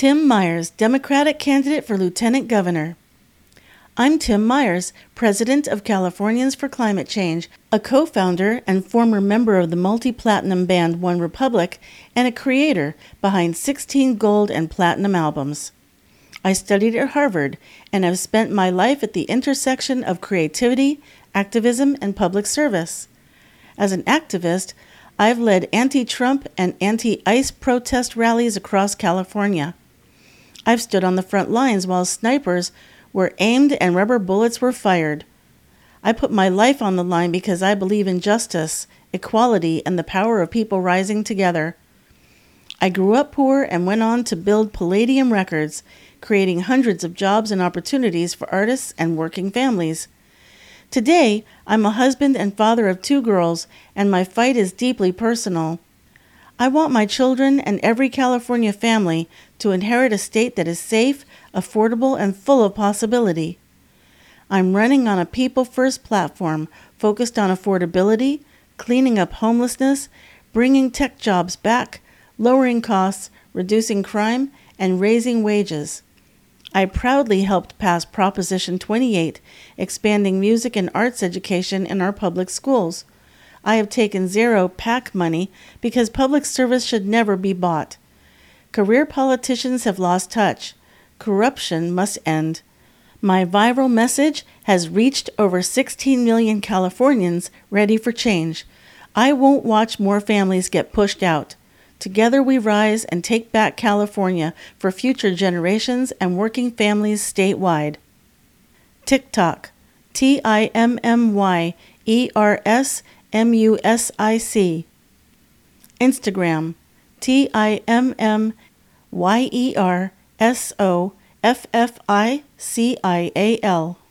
Tim Myers, Democratic candidate for Lieutenant Governor. I'm Tim Myers, President of Californians for Climate Change, a co-founder and former member of the multi-platinum band One Republic, and a creator behind 16 gold and platinum albums. I studied at Harvard and have spent my life at the intersection of creativity, activism, and public service. As an activist, I've led anti-Trump and anti-ICE protest rallies across California. I've stood on the front lines while snipers were aimed and rubber bullets were fired. I put my life on the line because I believe in justice, equality, and the power of people rising together. I grew up poor and went on to build Palladium Records, creating hundreds of jobs and opportunities for artists and working families. Today, I'm a husband and father of 2 girls, and my fight is deeply personal. I want my children and every California family to inherit a state that is safe, affordable, and full of possibility. I'm running on a people-first platform focused on affordability, cleaning up homelessness, bringing tech jobs back, lowering costs, reducing crime, and raising wages. I proudly helped pass Proposition 28, expanding music and arts education in our public schools. I have taken zero PAC money because public service should never be bought. Career politicians have lost touch. Corruption must end. My viral message has reached over 16 million Californians ready for change. I won't watch more families get pushed out. Together we rise and take back California for future generations and working families statewide. TikTok, TIMMYERSMUSIC. Instagram, TIMMYERSOFFICIAL.